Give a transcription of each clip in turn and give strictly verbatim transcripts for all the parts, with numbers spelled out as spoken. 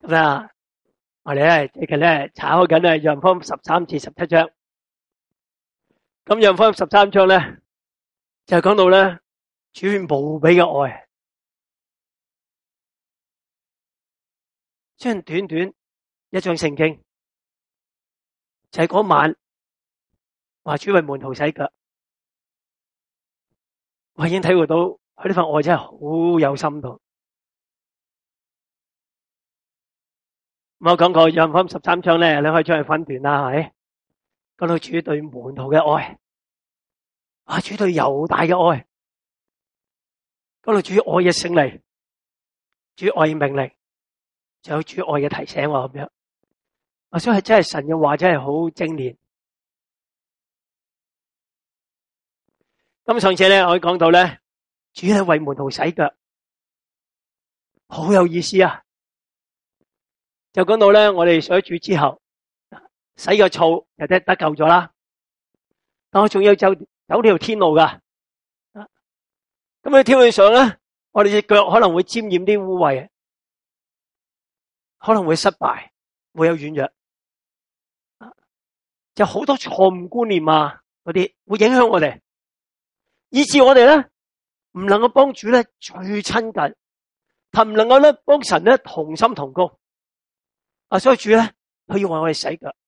咁啊，我哋咧最近咧查開緊咧約翰福音十三至十七章。咁約翰福音十三章咧就係講到咧主無比嘅愛，將短短一章聖經就係嗰晚話主為門徒洗腳，我已經體會到佢呢份愛真係好有深度。我講過約翰福音十三章咧，你可以將佢分段啦，係咪？講到主對門徒嘅愛，啊，主對猶大嘅愛，講到主愛嘅勝利，主愛嘅命令，仲有主愛嘅提醒喎，咁樣。啊，所以真係神嘅話真係好精煉。咁上次咧，我講到咧，主係為門徒洗腳，好有意思啊！就講到咧，我哋上咗主之後，洗個澡就得得救咗啦。但我仲要走走呢條天路噶，咁喺天路上咧，我哋隻腳可能會沾染啲污穢，可能會失敗，會有軟弱，就好多錯誤觀念啊，嗰啲會影響我哋，以致我哋咧唔能夠幫主咧最親近，同唔能夠咧幫神咧同心同工。啊，所以主咧，佢要為我哋洗腳，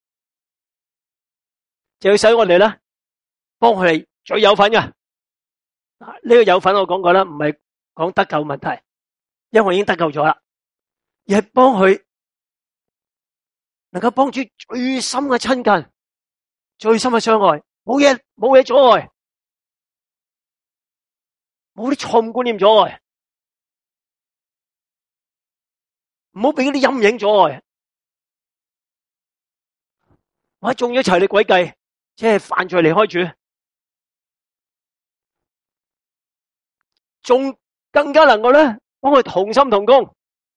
就要使我哋咧，幫佢哋最有份嘅。啊，呢個有份我講過啦，唔係講得救問題，因為我已經得救咗啦，而係幫佢能夠幫主最深嘅親近，最深嘅相愛，冇嘢冇嘢阻礙，冇啲錯誤觀念阻礙。唔好俾啲陰影阻礙，我中咗齊你詭計，即係犯罪離開主，仲更加能夠咧幫佢同心同工，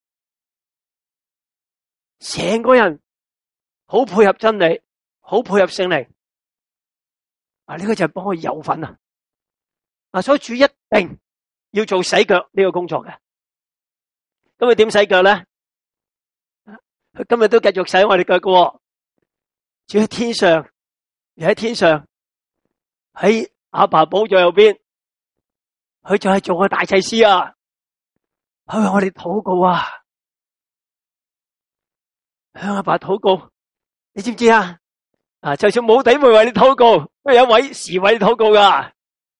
成個人好配合真理，好配合聖靈。啊，呢個就係幫佢有份啊！啊，所以主一定要做洗腳呢個工作嘅。咁佢點洗腳咧？佢今日都繼續洗我哋腳嘅，主喺天上，而喺天上喺阿爸寶座右邊，佢就係做個大祭司啊！佢為我哋禱告啊，向阿爸禱告，你知唔知啊？啊，就算冇弟妹為你禱告，都有一位時為你禱告噶，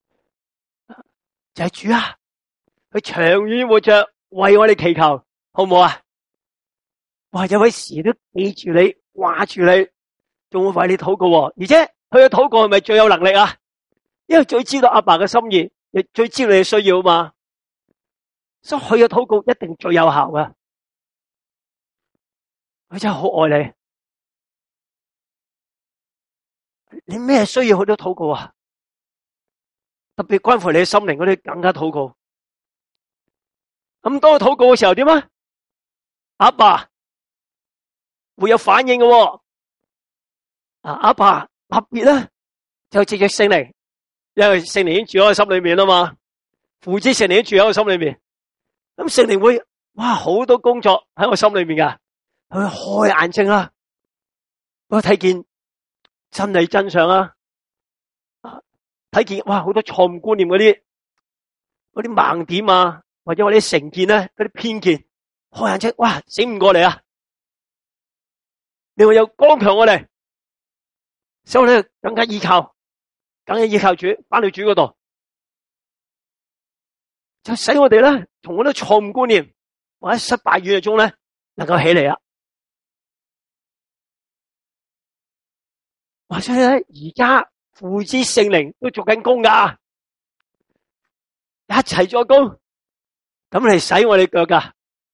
就係主啊！佢長遠活着為我哋祈求，好唔好啊？哇！有位時都記住你，掛住你，仲會為你禱告，而且佢嘅禱告係咪最有能力啊？因為最知道阿爸嘅心意，亦最知道你嘅需要嘛，所以佢嘅禱告一定最有效噶。佢真係好愛你，你咩需要佢都禱告啊！特別關乎你嘅心靈嗰啲更加禱告。咁當佢禱告嘅時候點啊？阿爸會有反應嘅喎，啊，阿爸特別咧就藉着聖靈，因為聖靈已經住喺我心裏面啦嘛，父子聖靈已經住喺我心裏面，咁聖靈會哇好多工作喺我心裏面噶，佢開眼睛啦，我睇見真理真相啦，啊，睇見哇好多錯誤觀念嗰啲嗰啲盲點啊，或者我啲成見咧嗰啲偏見，開眼睛哇醒唔過嚟啊！你會有剛強我哋，所以咧更加依靠，更加依靠主，翻到主嗰度，就使我哋咧從嗰啲錯誤觀念或者失敗軟弱中咧能夠起嚟啊！或者咧而家父子聖靈都做緊工噶，一齊做工，咁嚟洗我哋腳噶，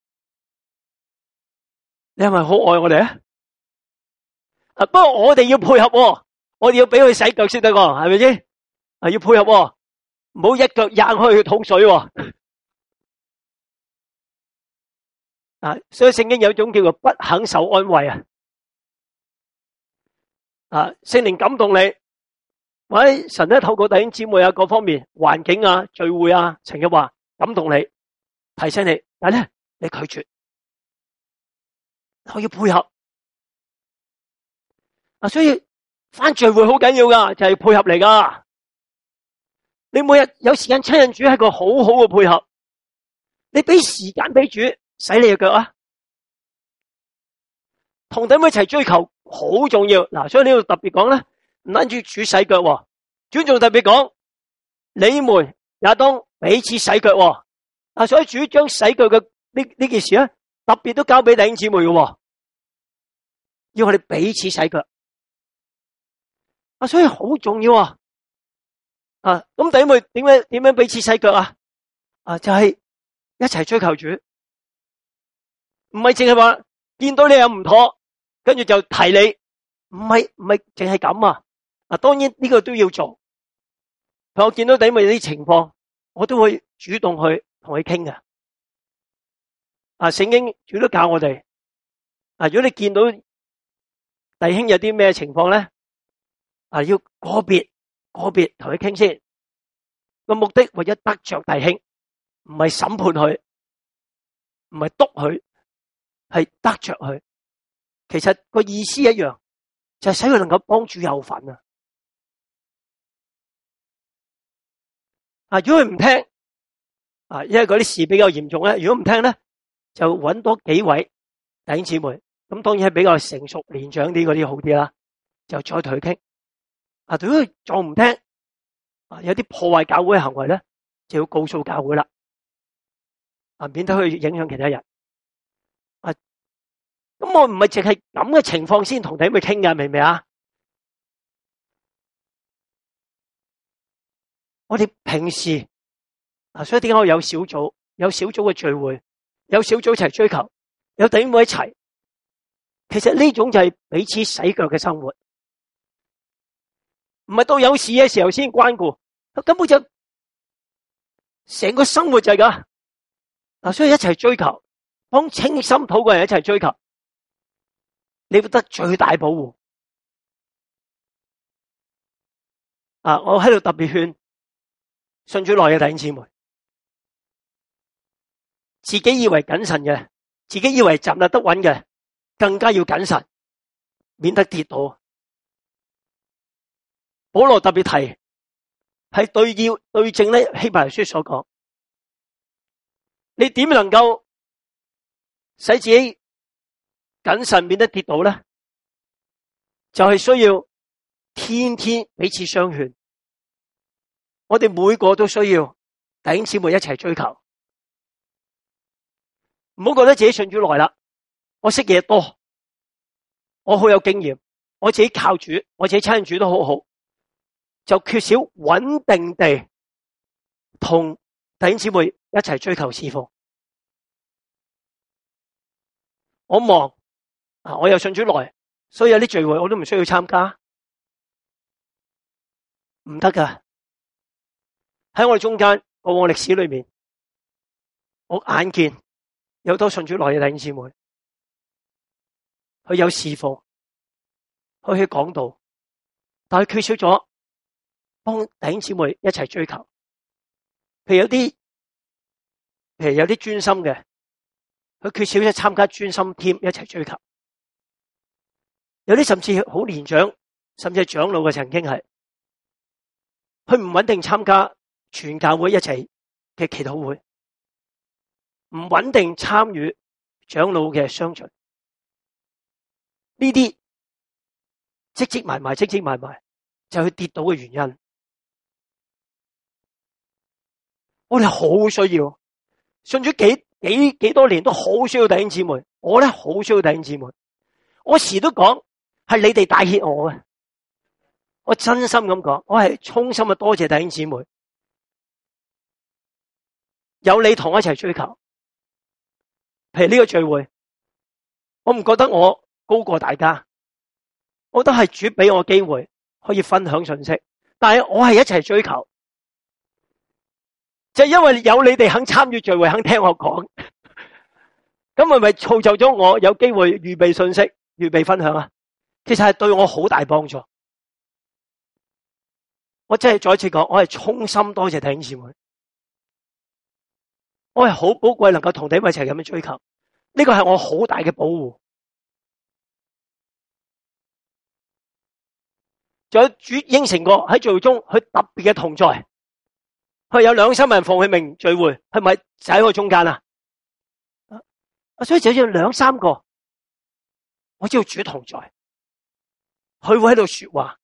你係咪好愛我哋啊？啊！不過我哋要配合喎，我哋要俾佢洗腳先得喎，係咪先？啊，要配合喎，唔好一腳踹開佢桶水喎。啊，所以聖經有一種叫做不肯受安慰啊。啊，聖靈感動你，或者神咧透過弟兄姊妹啊各方面環境啊聚會啊，成日話感動你，提醒你，但係咧你拒絕。 我要配合。啊，所以返聚會好緊要噶，就係配合嚟噶。你每日有時間親近主係個好好嘅配合。你俾時間俾主洗你嘅腳啊，同弟兄一齊追求好重要。嗱，所以呢度特別講咧，唔單止主洗腳，主仲特別講，你們也當彼此洗腳。啊，所以主將洗腳嘅呢呢件事咧，特別都交俾弟兄姊妹嘅，要我哋彼此洗腳。啊，所以好重要啊！啊，咁弟兄妹點樣點樣彼此洗腳啊？啊，就係一齊追求主，唔係淨係話見到你有唔妥，跟住就提你，唔係唔係淨係咁啊！啊，當然呢個都要做。我見到弟兄妹啲情況，我都會主動去同佢傾嘅。啊，聖經主都教我哋，啊，如果你見到弟兄有啲咩情況咧，啊，要個別個別同佢傾先，個目的為咗得着弟兄，唔係審判佢，唔係督佢，係得着佢。其實個意思一樣，就係使佢能夠幫主有份啊！啊，如果佢唔聽，啊，因為嗰啲事比較嚴重咧，如果唔聽咧，就揾多幾位弟兄姊妹，咁當然係比較成熟年長啲嗰啲好啲啦，就再同佢傾。啊，如果佢仲唔聽，啊，有啲破壞教會嘅行為咧，就要告訴教會啦，啊，免得佢影響其他人。啊，咁我唔係淨係咁嘅情況先同弟兄去傾㗎，明唔明啊？我哋平時啊，所以點解我有小組，有小組嘅聚會，有小組一齊追求，有弟兄妹一齊，其實呢種就係彼此洗腳嘅生活。唔係到有事嘅時候先關顧，根本就成個生活就係咁。嗱，所以一齊追求，幫清心禱告人一齊追求，你會得最大保護。啊，我喺度特別勸信主內嘅弟兄姊妹，自己以為謹慎嘅，自己以為站立得穩嘅，更加要謹慎，免得跌倒。保羅特別提係對要對正咧，希伯來書所講，你點能夠使自己謹慎免得跌倒咧？就係需要天天彼此相勸。我哋每個都需要弟兄姊妹一齊追求，唔好覺得自己信主耐啦，我識嘢多，我好有經驗，我自己靠主，我自己親近主都好好。就缺少穩定地同弟兄姊妹一齊追求侍奉。我忙啊，我又信主耐，所以有啲聚會我都唔需要參加，唔得噶。喺我哋中間過往歷史裏面，我眼見有好多信主耐嘅弟兄姊妹，佢有侍奉，佢去講道，但係缺少咗幫弟兄姊妹一齊追求，譬如有啲，譬如有啲專心嘅，佢缺少咗參加專心 team 一齊追求。有啲甚至好年長，甚至係長老嘅，曾經係，佢唔穩定參加全教會一齊嘅祈禱會，唔穩定參與長老嘅相聚，呢啲積積埋埋，積積埋埋，就係佢跌倒嘅原因。我哋好需要信主幾幾幾多年，都好需要弟兄姊妹。我咧好需要弟兄姊妹。我時都講係你哋帶挈我嘅，我真心咁講，我係衷心嘅多謝弟兄姊妹，有你同我一齊追求。譬如呢個聚會，我唔覺得我高過大家，我覺得係主俾我機會可以分享信息，但係我係一齊追求。就係因為有你哋肯參與聚會，肯聽我講，咁係咪造就咗我有機會預備信息、預備分享啊？其實係對我好大幫助。我真係再一次講，我係衷心多謝弟兄姊妹，我係好寶貴能夠同你哋一齊咁樣追求，呢個係我好大嘅保護。 仲有主應承過喺聚會中，佢特別嘅同在。佢有兩三萬人奉佢名聚會，係咪就喺我中間啊？所以就要兩三個，我知道主同在，佢會喺度說話，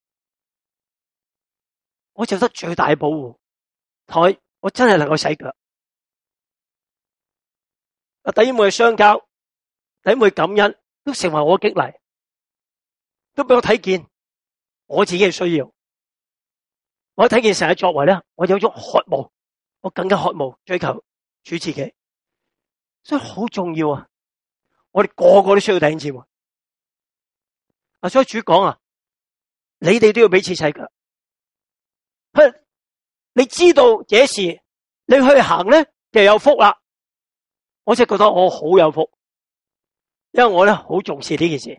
我就得最大嘅保護。台我真係能夠洗腳。啊，弟兄們相交，弟兄們感恩，都成為我嘅激勵，都俾我睇見我自己嘅需要。我睇見神嘅作為咧，我有種渴慕，我更加渴慕追求主自己，所以好重要啊！我哋個個都需要弟兄姊妹啊，所以主講啊，你哋都要彼此洗腳。你知道這事，你去行咧就有福啦。我真係覺得我好有福，因為我咧好重視呢件事。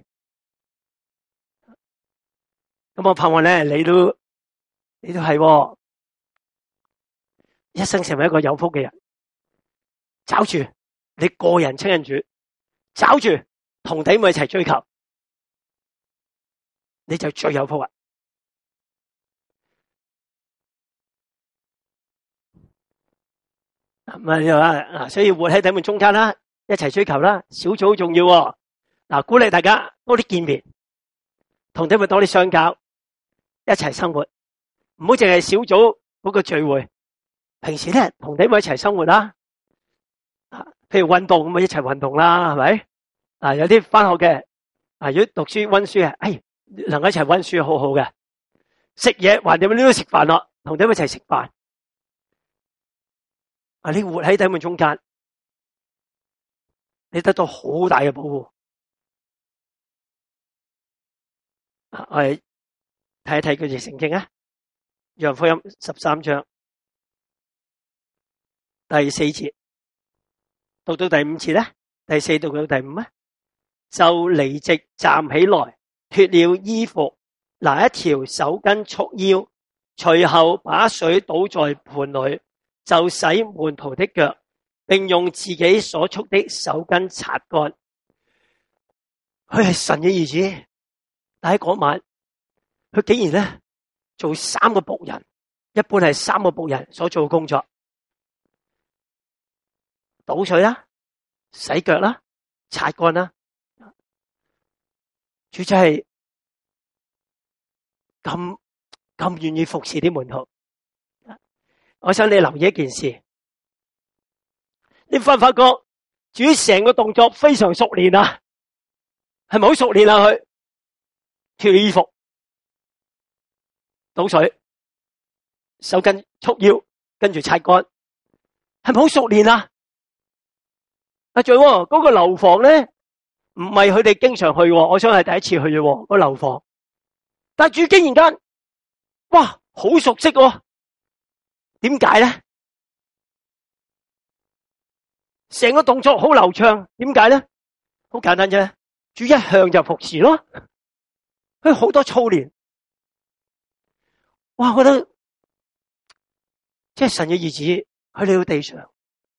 咁我盼望咧，你都你都係、哦、一生成為一個有福嘅人，找住你個人親近主，找住同弟兄一齊追求，你就最有福啦。咁啊，所以活喺弟兄們中間啦，一齊追求啦，小組好重要、哦。嗱，鼓勵大家多啲見面，同弟兄們多啲相交，一齊生活，唔好淨係小組嗰個聚會。平時咧同弟兄們一齊生活啦，啊，譬如運動咁啊，一齊運動啦，係咪？啊，有啲返學嘅，啊，如果讀書溫書啊，哎，能夠一齊溫書好好嘅。食嘢橫掂，你都食飯咯，同弟兄們一齊食飯。啊！你活喺弟兄們中間，你得到好大嘅保護。啊，我哋睇一睇佢哋聖經啊，《約翰福音》十三章第四節，讀到第五節咧，第四讀到第五咧，就離席站起來，脫了衣服，拿一條手巾束腰，隨後把水倒在盆裏。就洗門徒的腳，並用自己所束的手巾擦乾。佢係神嘅兒子，但喺嗰晚，佢竟然咧做三個僕人，一般係三個僕人所做嘅工作：倒水啦、洗腳啦、擦乾啦。主真係咁咁願意服侍啲門徒。我想你留意一件事，你發唔發覺主成個動作非常熟練啊？係咪好熟練啊？佢脫衣服、倒水、手巾束腰，跟住擦乾，係咪好熟練啊？啊，仲有嗰個樓房咧，唔係佢哋經常去，我想係第一次去嘅個樓房，但係主竟然間，哇，好熟悉喎！點解咧？成個動作好流暢，點解咧？好簡單啫，主一向就服侍咯，佢好多操練。哇，我覺得即係神嘅兒子去到地上，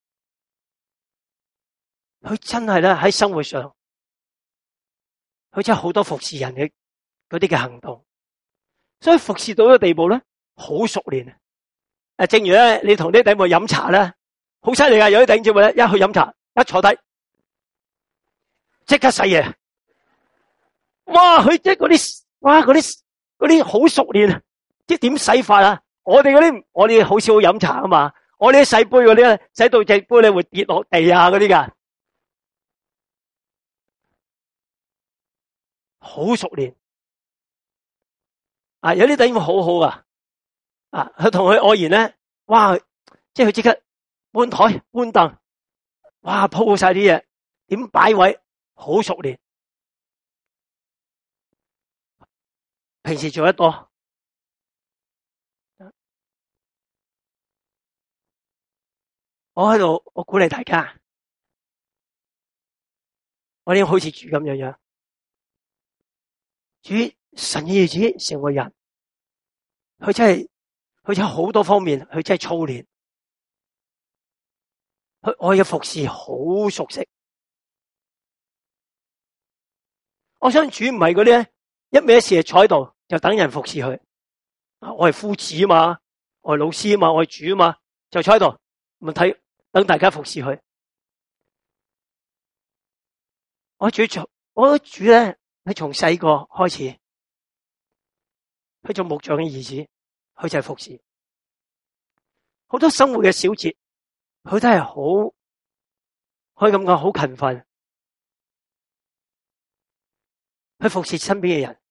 佢真係咧喺生活上，佢真係好多服侍人嘅嗰啲嘅行動，所以服侍到個地步咧，好熟練。誒，正如咧，你同啲弟兄飲茶咧，好犀利啊！有啲弟兄姊妹咧，一去飲茶，一坐低，即刻洗嘢。哇！佢即係嗰啲，哇！嗰啲嗰啲好熟練啊！即係點洗法啊？我哋嗰啲，我哋好少飲茶啊嘛。我哋啲洗杯嗰啲咧，洗到隻杯咧會跌落地啊嗰啲噶，好熟練。啊，有啲弟兄好好啊。啊！佢同佢愛言咧，哇！即係佢即刻搬台搬凳，哇！鋪晒啲嘢，點擺位，好熟練。平時做得多，我喺度，我鼓勵大家，我哋好似主咁樣樣，主神嘅兒子成為人，佢真係。佢有好多方面，佢真係操練，佢愛嘅服侍好熟悉。我想主唔係嗰啲咧，一味一時坐喺度， 就等人服侍佢。我係夫子啊嘛，我係老師啊嘛，我係主啊嘛，就坐喺度，咪睇等大家服侍佢。我主從我主咧，佢從細個開始，佢做木匠嘅兒子，佢就係服侍。好多生活嘅小節，佢都係好，可以咁講，好勤奮，去服侍身邊嘅人。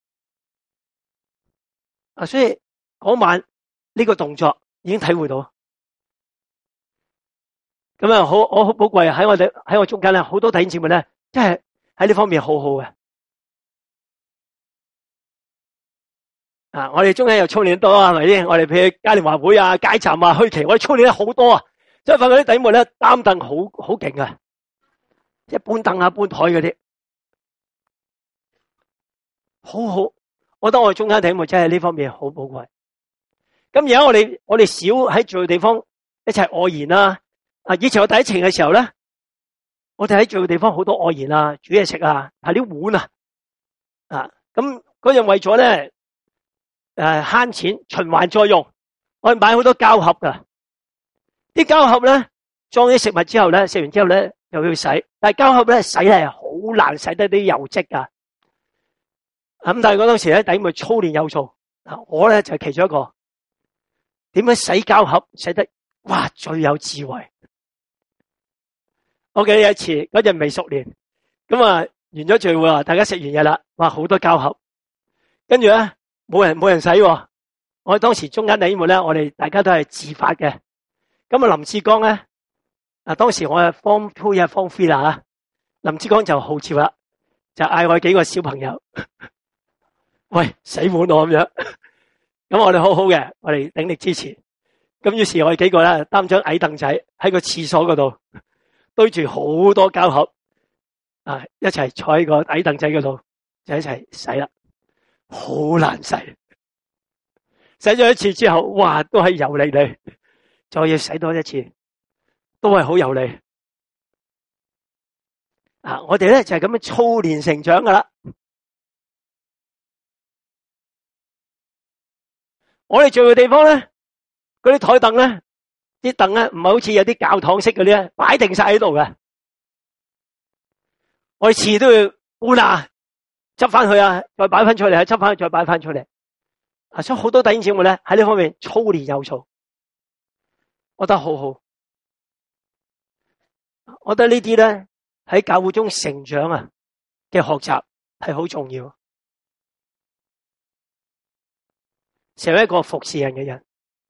啊，所以嗰晚呢個動作已經體會到。咁啊，好，我好寶貴喺我哋喺我中間咧，好多弟兄姊妹咧，真係喺呢方面好好嘅。啊，我哋中間又操練多啊，係咪先？我哋譬如嘉年華會啊、街站啊、墟期，我哋操練得好多啊。所以發覺啲弟兄妹咧，擔凳好好勁啊，即係搬凳啊、搬台嗰啲，好好。我覺得我哋中間弟兄妹真係呢方面好寶貴。咁而家我哋我哋少喺聚會地方一齊外延啦。啊，以前我第一程嘅時候咧，我哋喺聚會地方好多外延啊，煮嘢食啊，係啲碗啊，啊，咁嗰樣為咗咧，誒慳錢循環再用，我哋買好多膠盒噶。啲膠盒咧裝啲食物之後咧，食完之後咧又要洗，但係膠盒咧洗係好難洗得啲油漬噶。咁但係嗰陣時咧，弟兄們操練有素，我咧就係其中一個。點樣洗膠盒洗得哇最有智慧？我記得有一次嗰陣未熟練，咁啊完咗聚會啊，大家食完嘢啦，哇好多膠盒，跟住咧冇人冇人洗喎。我當時中間弟兄們咧，我哋大家都係自發嘅。咁啊林志剛咧，啊當時我係 form two 啊 form three 啦吓，林志剛就號召啦，就嗌我幾個小朋友，喂洗碗我咁樣。咁我哋好好嘅，我哋鼎力支持。咁於是我哋幾個咧擔張矮凳仔喺個廁所嗰度堆住好多膠盒，啊一齊坐喺個矮凳仔嗰度就一齊洗啦，好難洗。洗咗一次之後，哇都係油膩膩，再要洗多一次，都係好油膩。啊，我哋咧就係咁樣操練成長噶啦。我哋聚會地方咧，嗰啲台凳咧，啲凳咧唔係好似有啲教堂式嗰啲咧，擺定晒喺度嘅。我哋次次都要搬啊，執翻去啊，再擺翻出嚟，執翻去再擺翻出嚟。啊，所以好多弟兄姊妹咧喺呢方面操練有素，我覺得好好。我覺得呢啲咧喺教會中成長啊嘅學習係好重要。成為一個服侍人嘅人，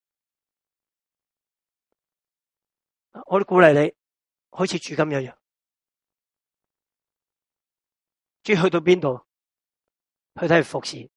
我都鼓勵你，好似主咁一樣，主去到邊度，去睇服侍。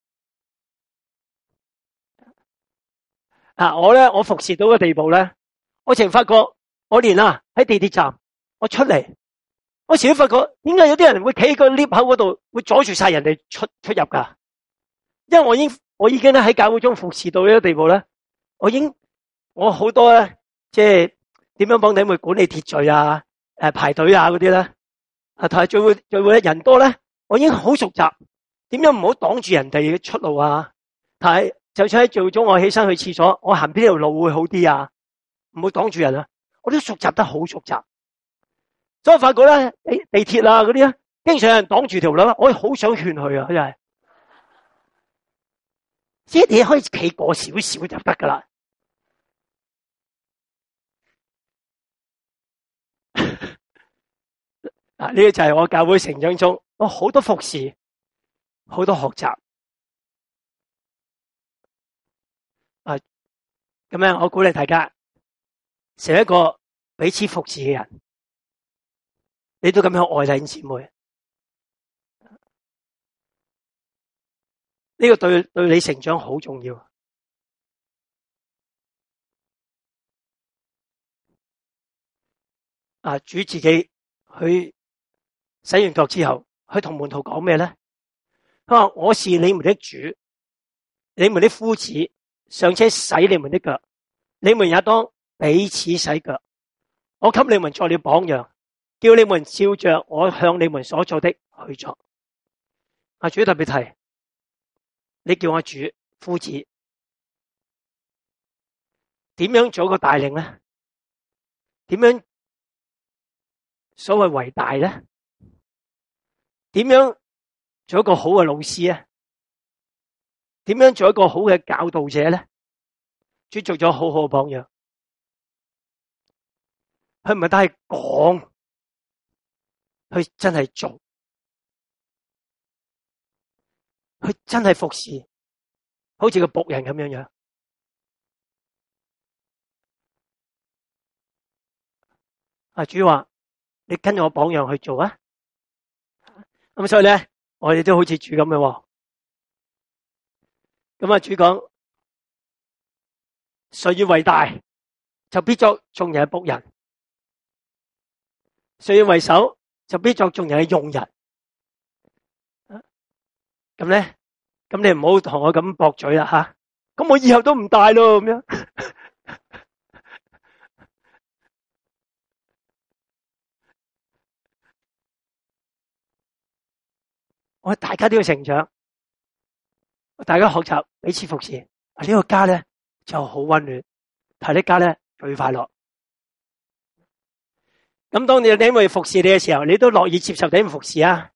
啊，我咧，我服侍到嘅地步咧，我淨發覺，我連啊喺地鐵站，我出嚟，我時都發覺，點解有啲人會企喺個 lift 口嗰度，會阻住晒人哋出出入噶？因為我已經。我已經咧喺教會中服侍到呢個地步咧，我已經我好多咧，即係點樣幫弟兄們管理秩序啊、誒排隊啊嗰啲咧，啊同埋聚會聚會咧人多咧，我已經好熟習點樣唔好擋住人哋嘅出路啊。但係就算喺聚會中我起身去廁所，我行邊條路會好啲啊，唔好擋住人啊，我都熟習得好熟習。所以我發覺咧，地地鐵啊嗰啲咧，經常有人擋住條路，我好想勸佢啊，真係。即係你可以企過少少就得噶啦。啊，呢個就係我教會成長中，我好多服侍，好多學習。啊，咁樣我鼓勵大家成為一個彼此服侍嘅人，你都咁樣愛弟兄姊妹。呢個對對你成長好重要。啊，主自己去洗完腳之後，去同門徒講咩咧？佢話：我是你們的主，你們的夫子，尚且洗你們的腳，你們也當彼此洗腳。我給你們作了榜樣，叫你們照着我向你們所做的去做。啊，主特別提。 你叫我主夫子，點樣做一個帶領咧？點樣所謂為大咧？點樣做一個好嘅老師啊？點樣做一個好嘅教導者咧？主做咗好好嘅榜樣，佢唔係單係講，佢真係做，佢真係服侍，好似個僕人咁樣樣。啊，主話你跟我榜樣去做啊！咁所以咧，我哋都好似主咁嘅。咁啊，主講，誰要為大，就必作眾人嘅僕人；誰要為首，就必作眾人嘅用人。咁咧，咁你唔好同我咁駁嘴啦吓。咁我以後都唔大咯，咁樣。我大家都要成長，大家學習彼此服侍。呢個家咧就好溫暖，但係呢家咧最快樂。咁當你弟兄服侍你嘅時候，你都樂意接受弟兄服侍啊？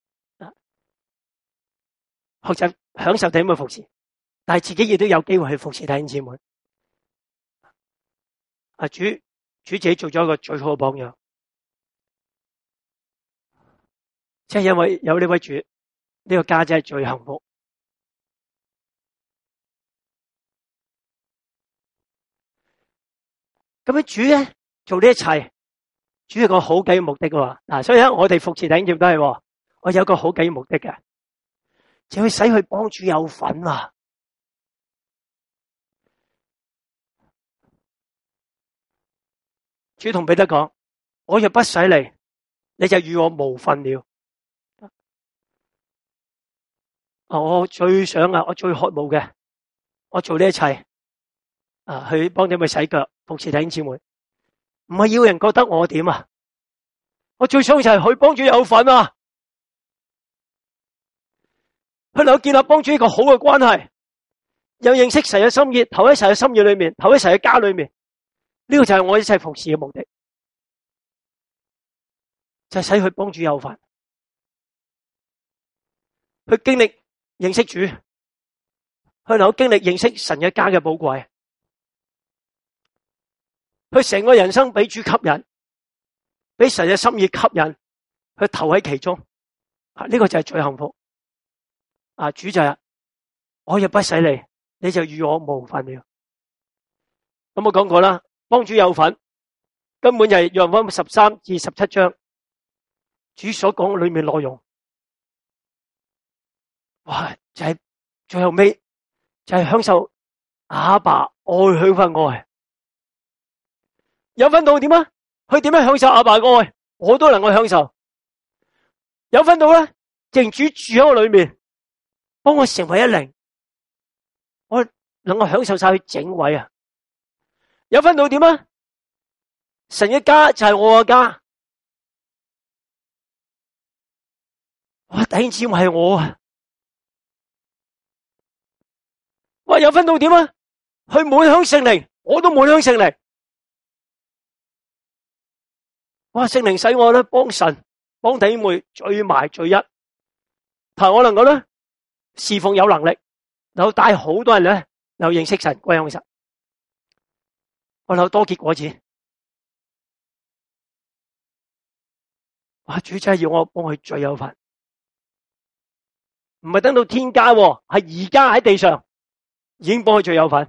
學習享受弟兄服侍，但係自己亦都有機會去服侍弟兄姊妹。啊，主主自己做咗一個最好嘅榜樣，即係因為有呢位主，呢個家真係最幸福。咁樣主咧做呢一切，主有個好嘅目的嘅。嗱，所以咧我哋服侍弟兄姊妹都係，我有個好嘅目的嘅，就去使佢幫主有份啊！主同彼得講：我若不使你，你就與我無分了。我最想啊，我最渴慕嘅，我做呢一切啊，去幫你咪洗腳，服侍弟兄姊妹，唔係要人覺得我點啊！我最想就係去幫主有份啊，去能夠建立幫主一個好嘅關係，又認識神嘅心意，投喺神嘅心意裏面，投喺神嘅家裏面，呢個就係我一切服侍嘅目的，就係使佢幫主有份，去經歷認識主，去能夠經歷認識神嘅家嘅寶貴，佢成個人生俾主吸引，俾神嘅心意吸引，去投喺其中，啊，呢個就係最幸福。啊，主就係我若不使你，你就與我無分了。咁我講過啦，幫主有份，根本就係約翰十三至十七章主所講裏面內容。哇，就係最後尾就係享受阿爸愛佢份愛，有份到點啊？佢點樣享受阿爸嘅愛，我都能夠享受。有份到咧，正主住喺我裏面，幫我成為一靈，我能夠享受晒佢整位啊！有份到點啊？神嘅家就係我嘅家，哇！弟兄姊妹係我啊！哇！有分到點啊？去滿享聖靈，我都滿享聖靈。哇！聖靈使我咧幫神幫弟兄妹最埋最一，但係我能夠咧侍奉有能力，能夠帶好多人咧又認識神歸向神，我能夠多結果子。哇！主真係要我幫佢最有份，唔係等到天家，係而家喺地上。已經幫佢最有份，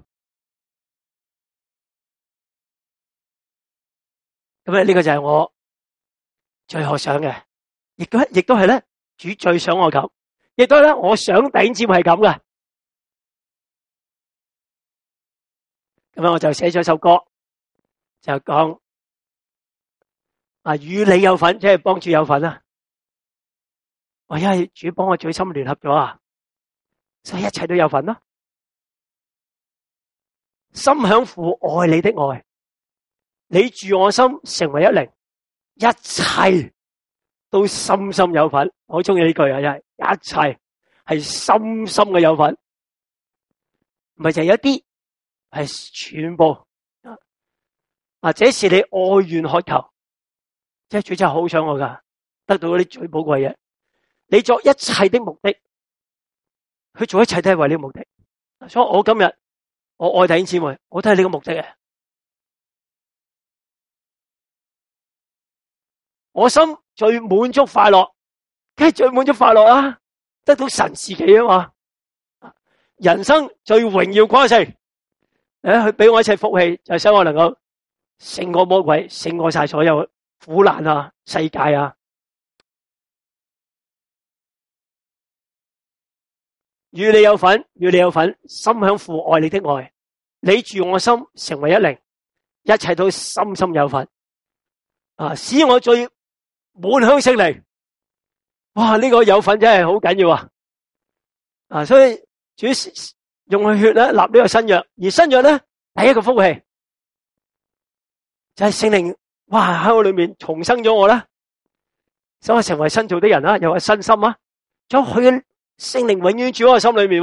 咁咧呢個就係我最學想嘅，亦都亦都係咧主最想我咁，亦都係咧我想弟兄姊妹係咁嘅。咁樣我就寫咗首歌，就講啊與你有份，即係幫主有份啦。我因為主幫我最深聯合咗啊，所以一切都有份啦。心享父愛你的愛，你住我心，成為一靈，一切都深深有份。我好中意呢句啊，真係一切係深深嘅有份。 唔係就係一啲，係全部。或者是你愛願渴求，即係主真係好想我噶，得到嗰啲最寶貴嘢。你作一切的目的，佢做一切都係為呢個目的。所以我今日我愛弟兄姊妹，我都係呢個目的嘅。我心最滿足快樂，梗係最滿足快樂啦，得到神自己啊嘛。人生最榮耀誇勝，誒，佢俾我一切福氣，就係使我能夠勝過魔鬼，勝過晒所有苦難啊、世界啊。與你有份，與你有份，心享父愛你的愛，你住我心，成為一靈，一切都深深有份啊！使我最滿享聖靈。哇！呢、這個有份真係好緊要啊！啊，所以主用佢血咧立呢個新約，而新約咧第一個福氣就係聖靈，哇喺我裏面重生咗我啦，使我成為新造的人啦，又有新心啊，將佢嘅聖靈永遠住喺我心裏面，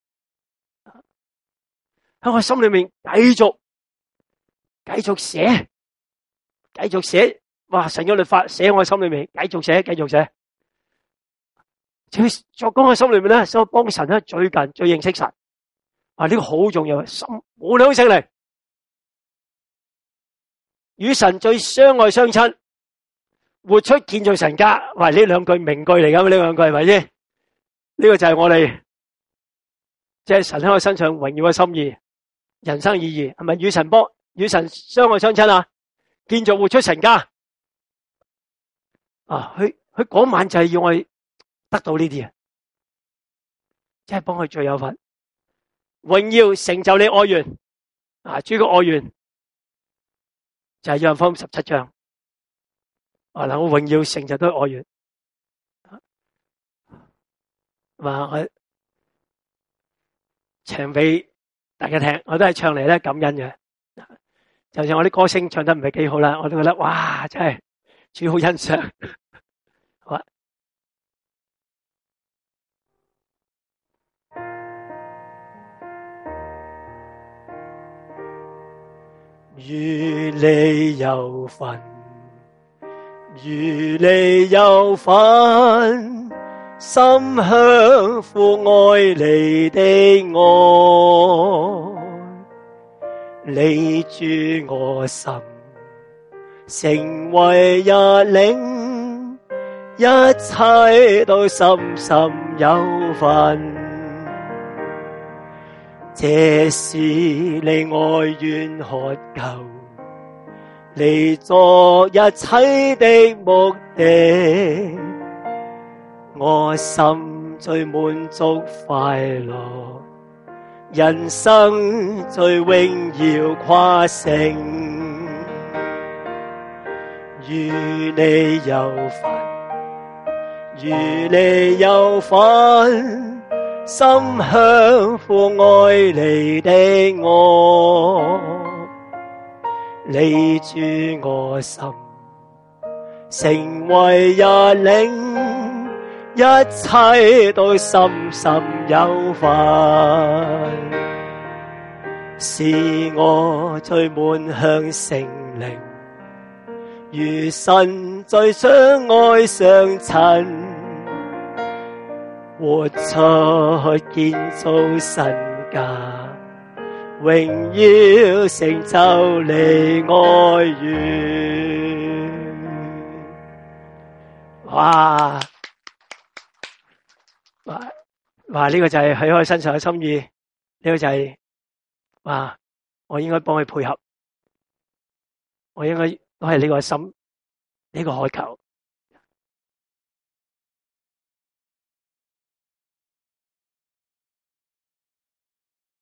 喺我心裏面繼續繼續寫，繼續寫，哇！神嘅律法寫喺我心裏面，繼續寫，繼續寫。佢作工喺心裏面咧，使我幫神咧最近最認識神。啊，呢個好重要，心滿享聖靈，與神最相愛相親，活出建造神家。喂，呢兩句名句嚟噶，呢兩句係咪先？呢個就係我哋即係神喺我身上榮耀嘅心意，人生意義係咪與神幫與神相愛相親啊？建造活出神家啊！佢佢嗰晚就係要我得到呢啲啊，即係幫佢最有份。榮耀成就你愛願啊！主嘅愛願就係約翰福音十七章啊！嗱，我榮耀成就都係愛願。話我唱俾大家聽，我都係唱嚟咧感恩嘅。就算我啲歌聲唱得唔係幾好啦，我都覺得哇，真係主好欣賞。好啊，與你有份，與你有份。心享父愛你的愛，你住我心，成為一靈，一切都深深有份。這是你愛願渴求，你作一切的目的。我心最滿足快樂，人生最榮耀誇勝，與你有份，與你有份，心享父愛你的愛，你住我心，成為一靈。一切都深深有份，是我最滿享聖靈，與神最相愛相親，活出建造神家，榮耀成就你愛願。哇！哇！呢、這個就係喺我身上嘅心意，呢、這個就係、是、哇！我應該幫佢配合，我應該都係呢個心，呢、這個渴求。